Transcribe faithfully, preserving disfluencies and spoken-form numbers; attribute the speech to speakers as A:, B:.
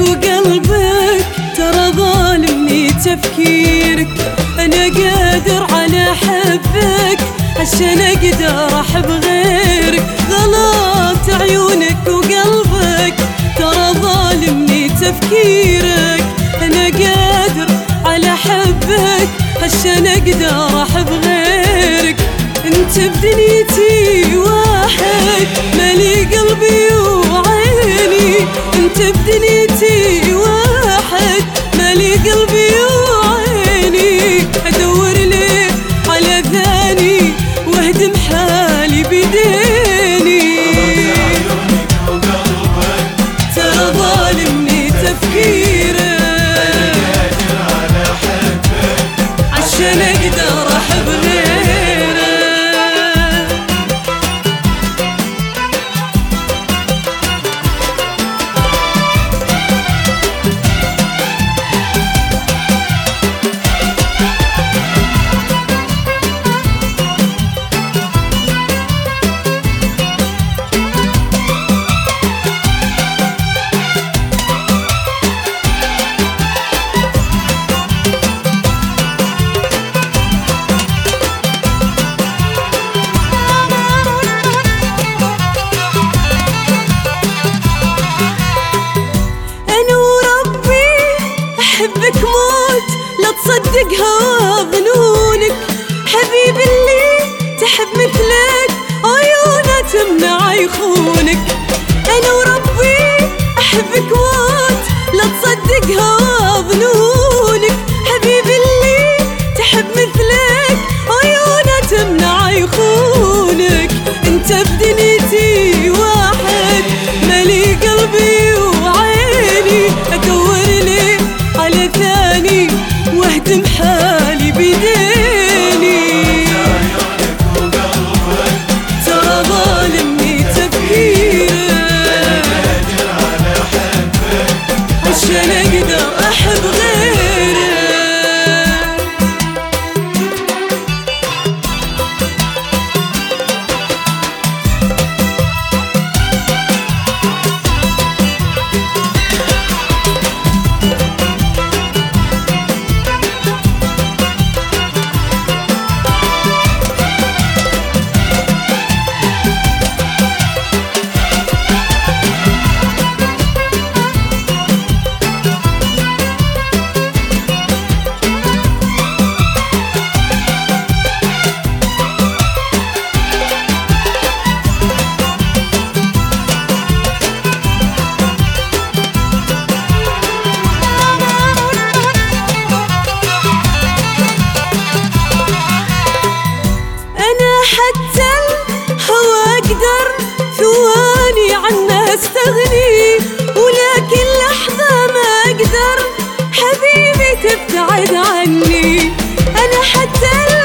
A: وقلبك ترى ظالمني تفكيرك. أنا قادر على حبك عشان أقدر أحب غيرك. غلط عيونك وقلبك ترى ظالمني تفكيرك. أنا قادر على حبك عشان أقدر أحب غيرك. انت بدنيتي واحد مالي قلبي وعيني. انت بدنيتي واحد مالي قلبي وعيني. ادور لي على ثاني واهدم حالي بديني. ترى ظالمني تفكيرك عشان اقدر احب غيرك. أحبك موت لا تصدق هوا ظنونك. حبيبي اللي تحب مثلك عيونه تمنع يخونك. أنا وربي أحبك موت لا تصدق هوا ظنونك. حبيبي اللي تحب مثلك عيونه تمنع يخونك. انت بدنيتي واحد مالي قلبي وعيني. أدور لي على ثاني واهدم حالي بديني. ترى ظالمني تفكيرك عشان اقدر احب غيرك. حتى الهوى أقدر ثواني عنه استغني. ولكن لحظة ما أقدر حبيبي تبتعد عني. أنا حتى